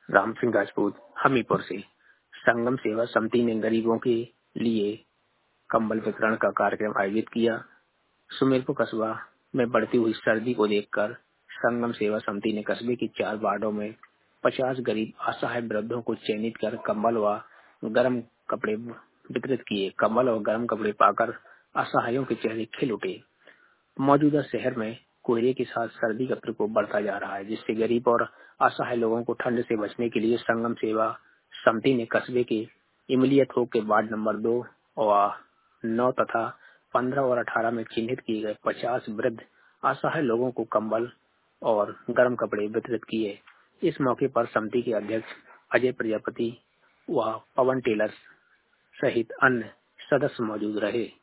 राम सिंह राजपूत हमीरपुर से। संगम सेवा समिति ने गरीबों के लिए कंबल वितरण का कार्यक्रम आयोजित किया। सुमेरपुर कस्बा में बढ़ती हुई सर्दी को देखकर संगम सेवा समिति ने कस्बे की 4 वार्डों में 50 गरीब असहाय वृद्धों को चयनित कर कंबल व गर्म कपड़े वितरित किए। कंबल और गर्म कपड़े पाकर असहायों के चेहरे खिल उठे। मौजूदा शहर में कोहरे के साथ सर्दी का प्रकोप बढ़ता जा रहा है, जिससे गरीब और असहाय लोगों को ठंड से बचने के लिए संगम सेवा समिति ने कस्बे के इमलिया थोक के वार्ड नंबर 2 और 9 तथा 15 और 18 में चिन्हित किए गए 50 वृद्ध असहाय लोगों को कंबल और गर्म कपड़े वितरित किए। इस मौके पर समिति के अध्यक्ष अजय प्रजापति व पवन टेलर सहित अन्य सदस्य मौजूद रहे।